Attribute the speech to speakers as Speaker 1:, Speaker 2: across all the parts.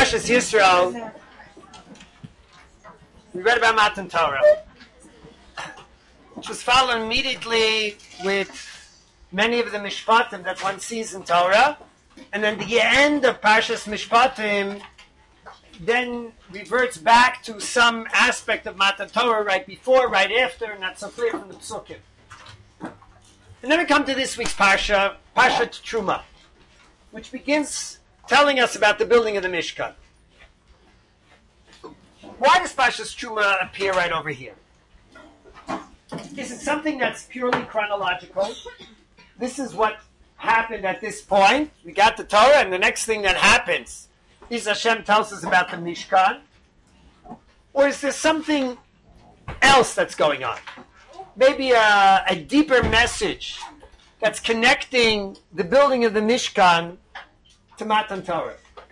Speaker 1: Parshas Yisrael, we read about Matan Torah, which was followed immediately with many of the Mishpatim that one sees in Torah, and then the end of Parshas Mishpatim then reverts back to some aspect of Matan Torah right before, right after, not so clear from the Psukim. And then we come to this week's Parsha, Parshat Truma, which begins telling us about the building of the Mishkan. Why does Parshas Truma appear right over here? Is it something that's purely chronological? This is what happened at this point. We got the Torah, and the next thing that happens is Hashem tells us about the Mishkan. Or is there something else that's going on? Maybe a deeper message that's connecting the building of the Mishkan to Matan Torah.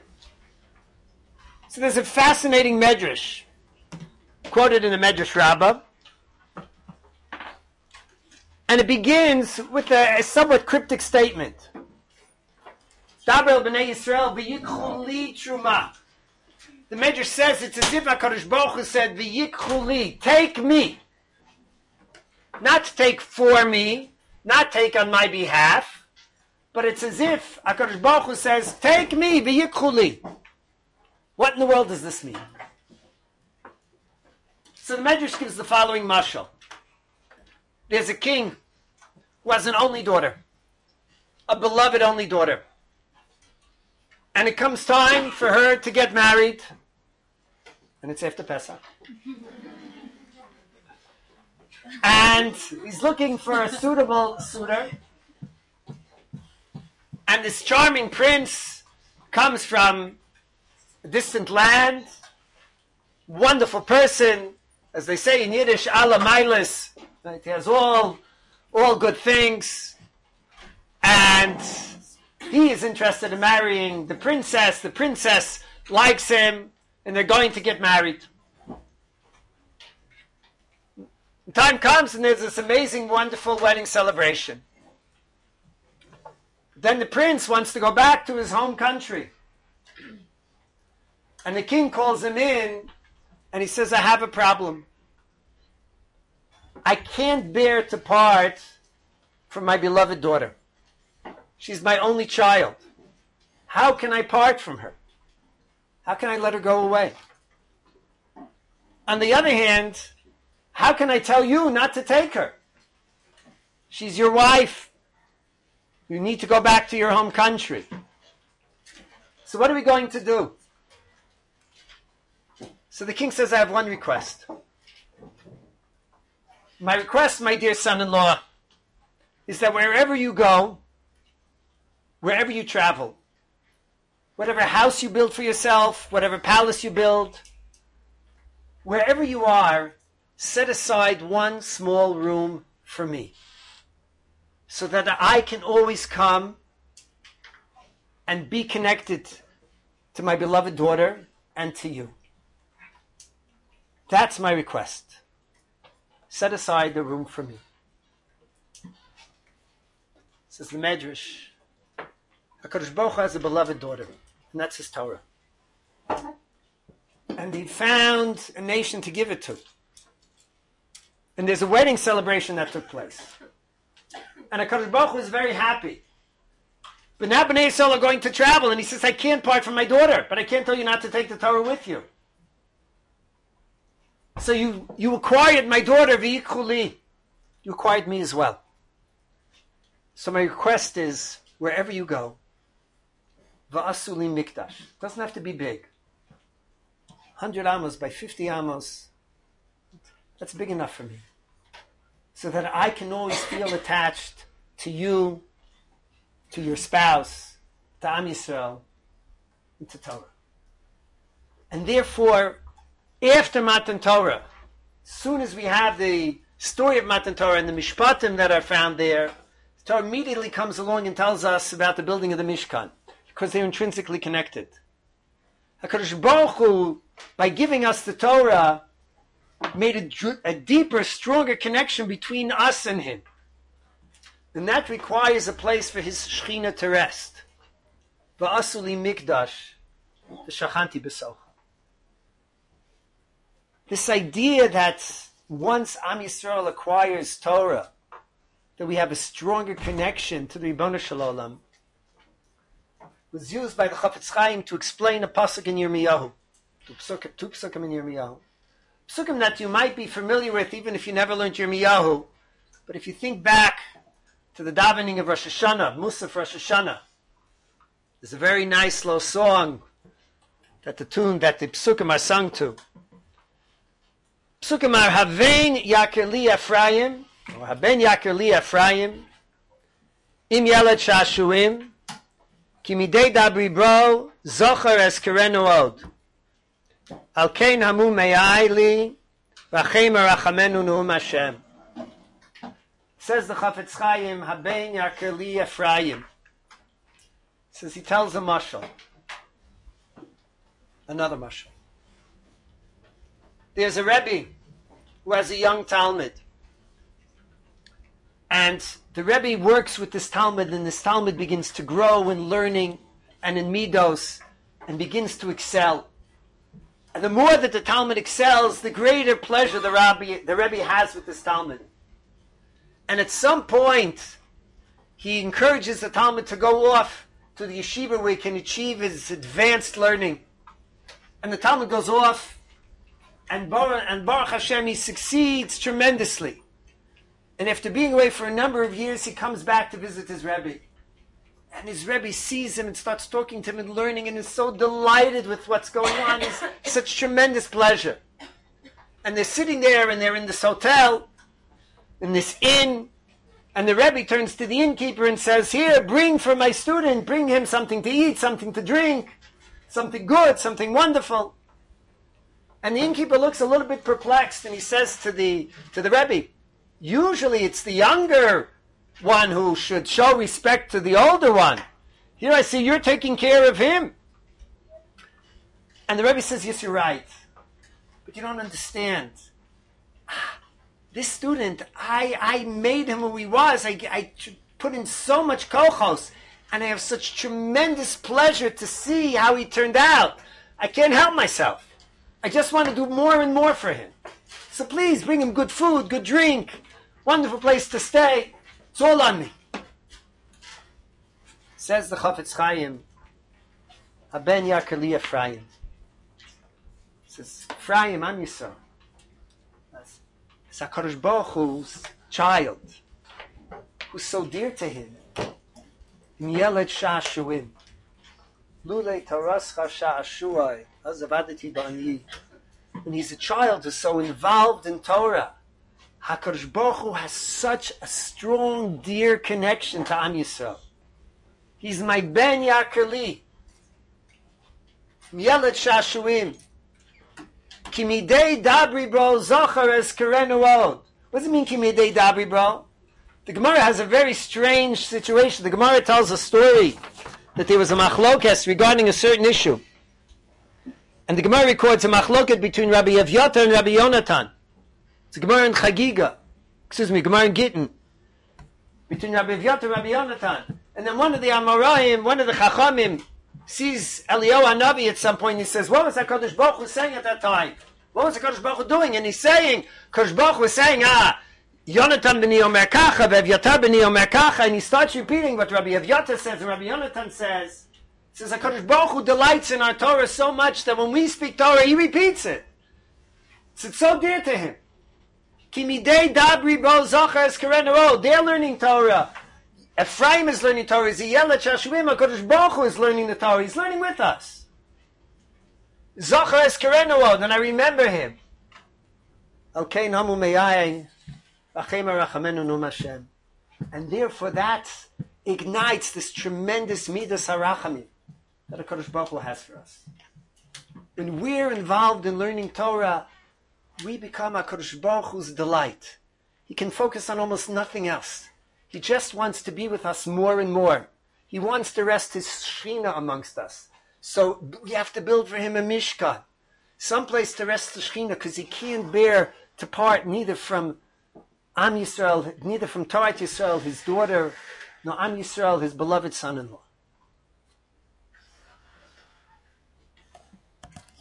Speaker 1: So there's a fascinating medrash quoted in the Medrash Rabbah, and it begins with a somewhat cryptic statement. Daber el b'nei Yisrael v'yikchu li truma. The Medrash says it's as if HaKadosh Baruch Hu said, v'yikchu li, take me. Not take for me, not take on my behalf, but it's as if HaKadosh Baruch Hu says, take me, v'yikchu li. What in the world does this mean? So the Medrash gives the following mashal. There's a king who has an only daughter, a beloved only daughter. And it comes time for her to get married, and it's after Pesach. And he's looking for a suitable suitor. And this charming prince comes from a distant land, wonderful person, as they say in Yiddish, ala mailis. He has all good things. And he is interested in marrying the princess. The princess likes him, and they're going to get married. The time comes, and there's this amazing, wonderful wedding celebration. Then the prince wants to go back to his home country. And the king calls him in, and he says, I have a problem. I can't bear to part from my beloved daughter. She's my only child. How can I part from her? How can I let her go away? On the other hand, how can I tell you not to take her? She's your wife. You need to go back to your home country. So what are we going to do? So the king says, I have one request. My request, my dear son-in-law, is that wherever you go, wherever you travel, whatever house you build for yourself, whatever palace you build, wherever you are, set aside one small room for me, so that I can always come and be connected to my beloved daughter and to you. That's my request. Set aside the room for me. Says the Medrash, HaKadosh Baruch Hu has a beloved daughter, and that's his Torah. And he found a nation to give it to. And there's a wedding celebration that took place. And HaKadosh Baruch Hu is very happy. But now Bnei Yisrael are going to travel, and he says, I can't part from my daughter, but I can't tell you not to take the Torah with you. So you acquired my daughter, v'yikchu li. You acquired me as well. So my request is, wherever you go, v'asu li mikdash. Doesn't have to be big. 100 amos by 50 amos. That's big enough for me. So that I can always feel attached to you, to your spouse, to Am Yisrael, and to Torah. And therefore, after Matan Torah, as soon as we have the story of Matan Torah and the Mishpatim that are found there, the Torah immediately comes along and tells us about the building of the Mishkan, because they're intrinsically connected. HaKadosh Baruch Hu, by giving us the Torah, made a deeper, stronger connection between us and Him. And that requires a place for His Shekhinah to rest. V'asu li mikdash, the Shachanti B'Socha. This idea that once Am Yisrael acquires Torah, that we have a stronger connection to the Ribono Shel Olam, was used by the Chafetz Chaim to explain a pasuk in Yirmiyahu. Two psukim in Yirmiyahu. Psukim that you might be familiar with even if you never learned Yirmiyahu, but if you think back to the davening of Rosh Hashanah, Musaf Rosh Hashanah, there's a very nice slow song that the psukim are sung to. Psukim are Havein Yaker Li Ephraim, or Haben Yaker Li Ephraim, Im Yeled Shashuim, Ki Midei Dabri Bro, Zocher Es Kerenu Od. Al Kein Hamu Me'ai Li, Rachem Rachamenu Nu'um Hashem. Says the Chafetz Chaim, Haben Yaker Li Ephraim. Says he tells a mashal. Another mashal. There's a Rebbe who has a young Talmud. And the Rebbe works with this Talmud, and this Talmud begins to grow in learning and in midos, and begins to excel. And the more that the Talmud excels, the greater pleasure the Rebbe has with this Talmud. And at some point, he encourages the Talmud to go off to the yeshiva where he can achieve his advanced learning. And the Talmud goes off, and Baruch Hashem, he succeeds tremendously. And after being away for a number of years, he comes back to visit his Rebbe. And his Rebbe sees him and starts talking to him and learning, and is so delighted with what's going on. It's such tremendous pleasure. And they're sitting there, and they're in this hotel, in this inn, and the Rebbe turns to the innkeeper and says, "Here, bring for my student, bring him something to eat, something to drink, something good, something wonderful." And the innkeeper looks a little bit perplexed, and he says to the Rebbe, "Usually it's the younger one who should show respect to the older one. Here I see you're taking care of him." And the Rebbe says, "Yes, you're right. But you don't understand. This student, I made him who he was. I put in so much kochos, and I have such tremendous pleasure to see how he turned out. I can't help myself. I just want to do more and more for him. So please bring him good food, good drink, wonderful place to stay. It's all on me." Says the Chafetz Chaim, Haben Yaker Li Ephraim. Says, Ephraim, Am Yisrael. It's HaKadosh Baruch Hu's child, who's so dear to him. Im Yeled Shashuim. Lulei Torascha Sha'ashuai. Azavadati Ba'ani. When he's a child who's so involved in Torah, HaKadosh Baruch Hu has such a strong, dear connection to Am Yisrael. He's my Ben Yaker Li. Yeled Shashuim. Ki midei dabri bro zocher es kerenu od. What does it mean, ki midei dabri bro? The Gemara has a very strange situation. The Gemara tells a story that there was a machlokes regarding a certain issue. And the Gemara records a machloket between Rabbi Evyatar and Rabbi Yonatan. It's a Gemara in Chagiga. Gemara in Gittin. Between Rabbi Evyatar and Rabbi Yonatan. And then one of the Amoraim, one of the Chachamim, sees Eliyahu Hanavi at some point, and he says, "What was HaKadosh Baruch Hu saying at that time? What was HaKadosh Baruch Hu doing?" And he's saying, HaKadosh Baruch Hu was saying, Yonatan b'ni Omer Kacha, Evyatar b'ni Omer Kacha, and he starts repeating what Rabbi Evyatar says, and Rabbi Yonatan says, HaKadosh Baruch Hu delights in our Torah so much that when we speak Torah, he repeats it. It's so dear to him. Ki midei dabri bo zocher es kerenu od. They're learning Torah. Ephraim is learning Torah. Yeled Shashuim, HaKadosh Baruch Hu is learning the Torah. He's learning with us. Zocher es kerenu od, and I remember him. Al kein hamu me'ayin, v'achem rachamenu nu'um Hashem. And therefore that ignites this tremendous midas harachamim that HaKadosh Baruch Hu has for us. When we're involved in learning Torah, we become HaKadosh Baruch Hu's delight. He can focus on almost nothing else. He just wants to be with us more and more. He wants to rest his Shekhinah amongst us. So we have to build for him a Mishkan, someplace to rest the Shekhinah, because he can't bear to part neither from Am Yisrael, neither from Torah Yisrael, his daughter, nor Am Yisrael, his beloved son-in-law.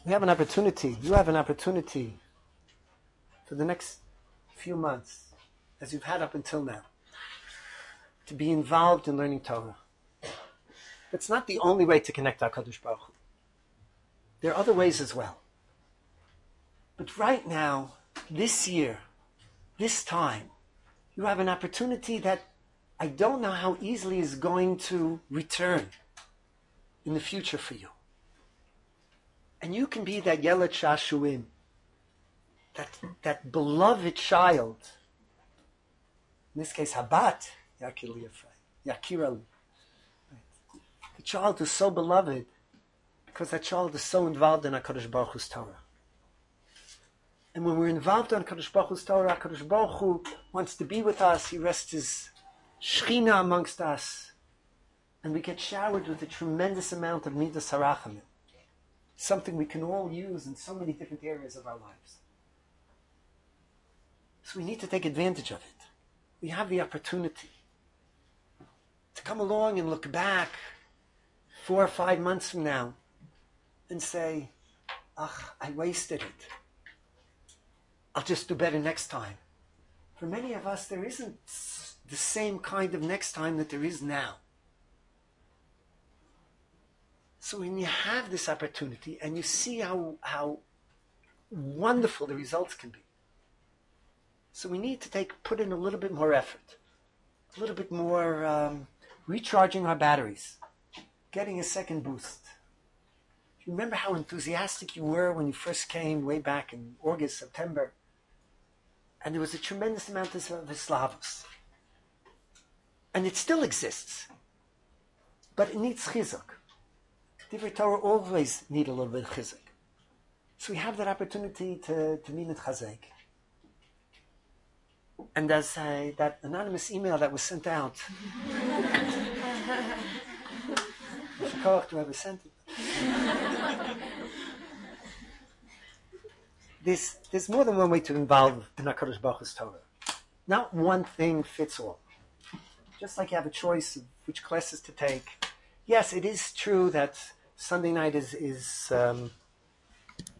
Speaker 1: we have an opportunity, you have an opportunity for the next few months, as you've had up until now, to be involved in learning Torah. It's not the only way to connect to HaKadosh Baruch Hu. There are other ways as well. But right now, this year, this time, you have an opportunity that I don't know how easily is going to return in the future for you. And you can be that Yeled Shashuim, that beloved child, in this case, Habat, Yakir Yakirali. The child is so beloved because that child is so involved in HaKadosh Baruch Hu's Torah. And when we're involved in HaKadosh Baruch Hu's Torah, HaKadosh Baruch Hu wants to be with us. He rests his Shechina amongst us. And we get showered with a tremendous amount of Midas HaRachamim. Something we can all use in so many different areas of our lives. So we need to take advantage of it. We have the opportunity to come along and look back 4 or 5 months from now and say, I wasted it. I'll just do better next time. For many of us, there isn't the same kind of next time that there is now. So when you have this opportunity and you see how wonderful the results can be, so we need to put in a little bit more effort, a little bit more recharging our batteries, getting a second boost. Do you remember how enthusiastic you were when you first came way back in August, September? And there was a tremendous amount of Islavos. And it still exists. But it needs chizuk. Divrei Torah always need a little bit of chizuk. So we have that opportunity to meet at Chazek. And as that anonymous email that was sent out, whoever sent it, there's more than one way to involve in HaKadosh Baruch Hu's Torah. Not one thing fits all. Just like you have a choice of which classes to take. Yes, it is true that Sunday night is